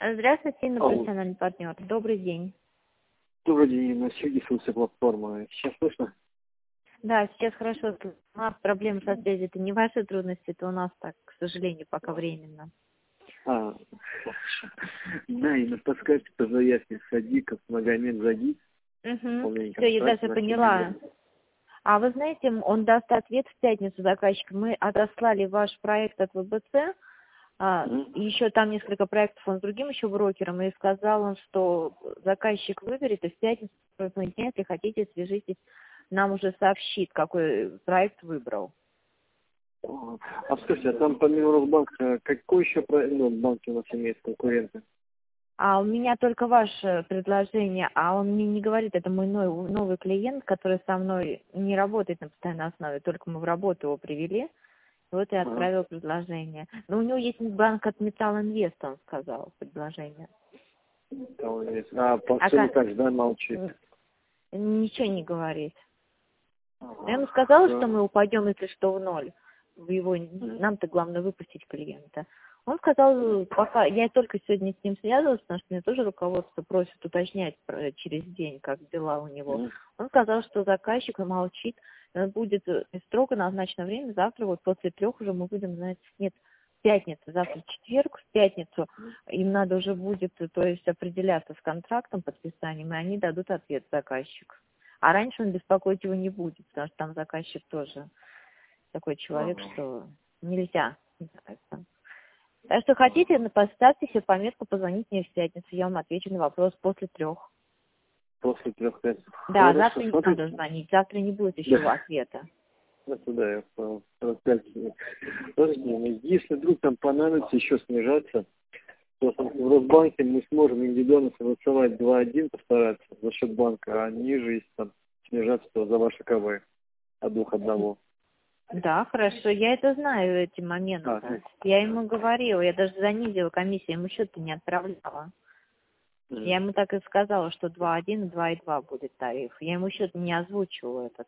Здравствуйте, Инна, Алло. профессиональный партнер. Добрый день. Добрый день, на Сергей платформа. Сейчас слышно? Да, сейчас хорошо. У нас проблемы со связью. Это не ваши трудности, это у нас так, к сожалению, пока временно. Хорошо. Да, Инна, подскажите по заявке Садиков, Магомед Задик. Все, я даже поняла. А вы знаете, он даст ответ в пятницу заказчику. Мы отослали ваш проект от ВБЦ. Еще там несколько проектов он с другим еще брокером. И сказал он, что заказчик выберет, и в пятницу, если хотите, свяжитесь, нам уже сообщит, какой проект выбрал. Скажите, а там помимо Росбанка, какой еще банк у нас имеет конкуренты? А у меня только ваше предложение, а он мне не говорит, это мой новый клиент, который со мной не работает на постоянной основе, только мы в работу его привели. Вот я отправил предложение. Но у него есть банк от Металл Инвест, он сказал, предложение. По сумме так, да, молчит? Ничего не говорит. Я ему сказала, что мы упадем, если что, в ноль. Нам-то главное выпустить клиента. Он сказал, пока я только сегодня с ним связывалась, потому что мне тоже руководство просит уточнять через день, как дела у него. Он сказал, что заказчик молчит, будет строго назначено время, завтра вот после 3 уже мы будем знать, нет, в пятницу, завтра четверг, в пятницу им надо уже будет, то есть определяться с контрактом, подписанием, и они дадут ответ заказчику. А раньше он беспокоить его не будет, потому что там заказчик тоже такой человек, что нельзя. Так что хотите, поставьте себе пометку, позвонить мне в пятницу, я вам отвечу на вопрос после 3. После 3 лет. Да, Хорошо, завтра не надо звонить, завтра не будет еще ответа. Да, я понял. Подожди, если вдруг там понадобится еще снижаться, то в Росбанке мы сможем индивидуально согласовать 2.1, постараться за счет банка, а ниже, если там снижаться, то за ваше КВ от 2.1. Да, хорошо, я это знаю, эти моменты. Я ему говорила, я даже занизила комиссию, я ему счет-то не отправляла. Я ему так и сказала, что 2.1 и 2.2 будет тариф. Я ему счет не озвучивала этот.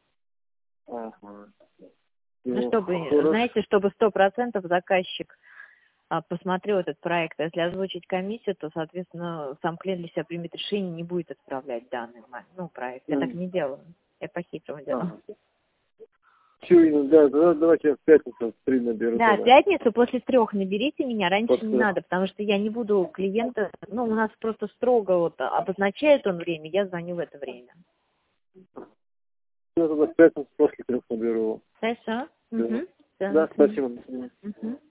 Ну, чтобы, знаете, чтобы 100% заказчик посмотрел этот проект. А если озвучить комиссию, то, соответственно, сам клиент для себя примет решение, не будет отправлять данный проект. Я так не делаю. Я по-хитрому делаю. Все, да, давайте я в пятницу в 3 наберу. Да, в пятницу после 3 наберите меня, раньше не надо, потому что я не буду клиента, у нас просто строго вот обозначает он время, я звоню в это время. Все, тогда в пятницу после 3 наберу. Хорошо? Да, спасибо.